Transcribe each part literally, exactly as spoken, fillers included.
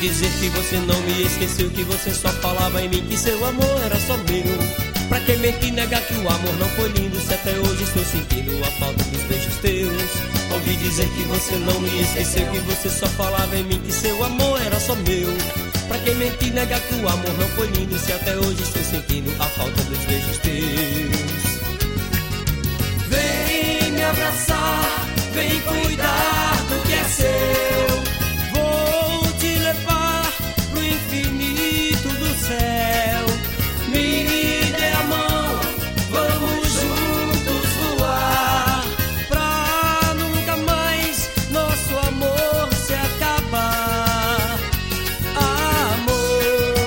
dizer que você não me esqueceu, que você só falava em mim, que seu amor era só meu. Pra que mentir, negar que o amor não foi lindo, se até hoje estou sentindo a falta dos beijos teus. Ouvi dizer que você não me esqueceu, que você só falava em mim, que seu amor era só meu. Pra que mentir, negar que o amor não foi lindo, se até hoje estou sentindo a falta dos beijos teus. Vem me abraçar, vem cuidar do que é seu. Vou te levar pro infinito do céu. Me dê a mão, vamos juntos voar, pra nunca mais nosso amor se acabar. Amor.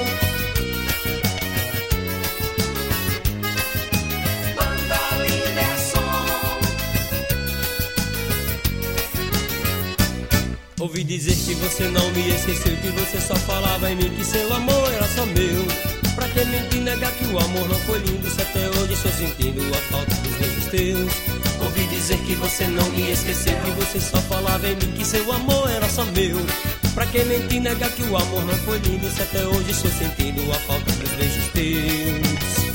Banda Linderson. Ouvi dizer que você não me esqueceu, que você só falava em mim, que seu amor era só meu. Pra que mentir, negar que o amor não foi lindo, se até hoje estou sentindo a falta dos beijos teus. Ouvi dizer que você não me esqueceu, que você só falava em mim, que seu amor era só meu. Pra que mentir, negar que o amor não foi lindo, se até hoje estou sentindo a falta dos beijos teus.